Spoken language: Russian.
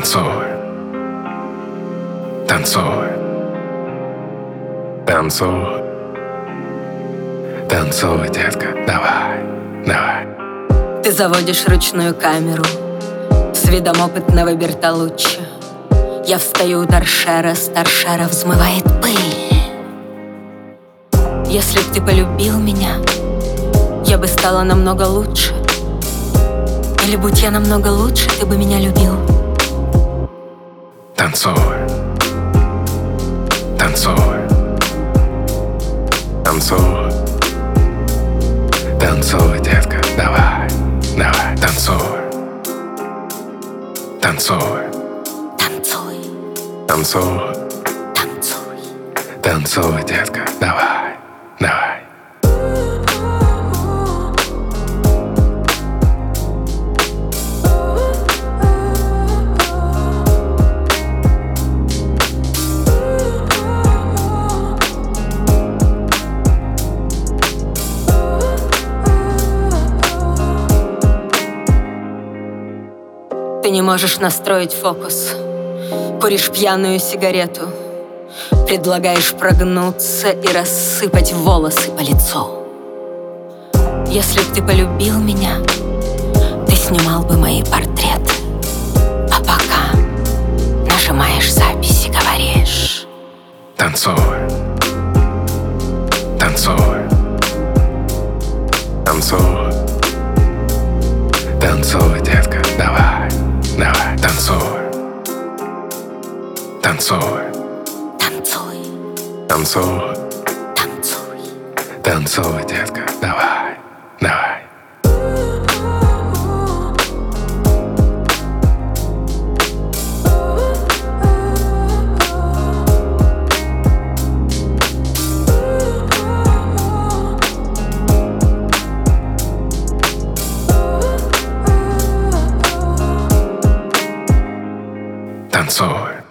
Танцуй, танцуй, танцуй, танцуй, детка, давай, давай. Ты заводишь ручную камеру с видом опытного Бертолуччи. Я встаю у торшера, с торшера взмывает пыль. Если б ты полюбил меня, я бы стала намного лучше. Или будь я намного лучше, ты бы меня любил. Танцуй, танцуй, танцуй, танцуй, детка, давай, давай, танцуй, танцуй, Танцуй, танцуй, танцуй. танцуй, детка, давай, давай. Ты не можешь настроить фокус. Куришь пьяную сигарету. Предлагаешь прогнуться и рассыпать волосы по лицу. Если б ты полюбил меня, ты снимал бы мои портреты. А пока нажимаешь записи, говоришь: Танцуй, танцуй, танцуй, танцуй, детка, давай, давай, танцуй, танцуй, танцуй, танцуй, танцуй. танцуй, детка, давай, давай. Танцуй.